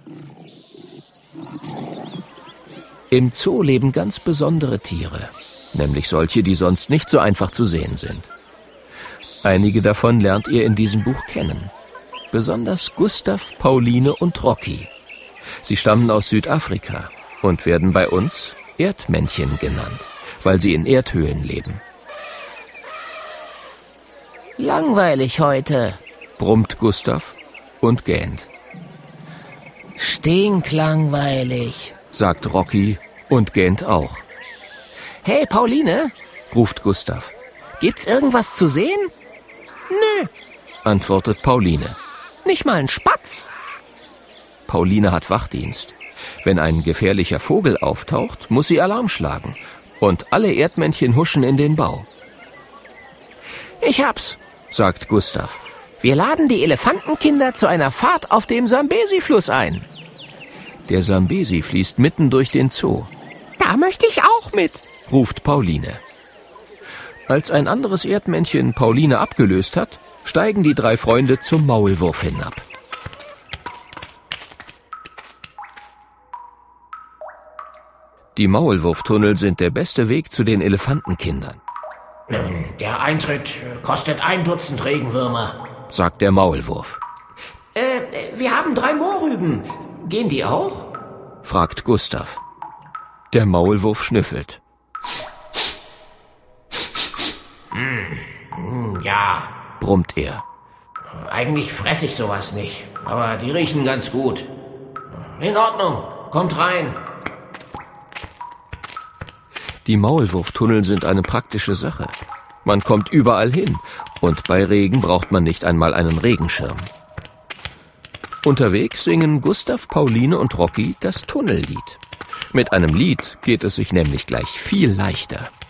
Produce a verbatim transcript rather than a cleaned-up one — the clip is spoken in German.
Im Zoo leben ganz besondere Tiere, nämlich solche, die sonst nicht so einfach zu sehen sind. Einige davon lernt ihr in diesem Buch kennen. Besonders Gustav, Pauline und Rocky. Sie stammen aus Südafrika und werden bei uns Erdmännchen genannt, weil sie in Erdhöhlen leben. Langweilig heute, brummt Gustav und gähnt. Stinklangweilig, sagt Rocky und gähnt auch. Hey, Pauline, ruft Gustav. Gibt's irgendwas zu sehen? Nö, antwortet Pauline. Nicht mal ein Spatz. Pauline hat Wachdienst. Wenn ein gefährlicher Vogel auftaucht, muss sie Alarm schlagen. Und alle Erdmännchen huschen in den Bau. Ich hab's, sagt Gustav. Wir laden die Elefantenkinder zu einer Fahrt auf dem Sambesi-Fluss ein. Der Sambesi fließt mitten durch den Zoo. Da möchte ich auch mit, ruft Pauline. Als ein anderes Erdmännchen Pauline abgelöst hat, steigen die drei Freunde zum Maulwurf hinab. Die Maulwurftunnel sind der beste Weg zu den Elefantenkindern. Der Eintritt kostet ein Dutzend Regenwürmer, sagt der Maulwurf. Äh, wir haben drei Mohrrüben. Gehen die auch? fragt Gustav. Der Maulwurf schnüffelt. Hm, ja, brummt er. Eigentlich fresse ich sowas nicht, aber die riechen ganz gut. In Ordnung, kommt rein. Die Maulwurftunnel sind eine praktische Sache. Man kommt überall hin und bei Regen braucht man nicht einmal einen Regenschirm. Unterwegs singen Gustav, Pauline und Rocky das Tunnellied. Mit einem Lied geht es sich nämlich gleich viel leichter.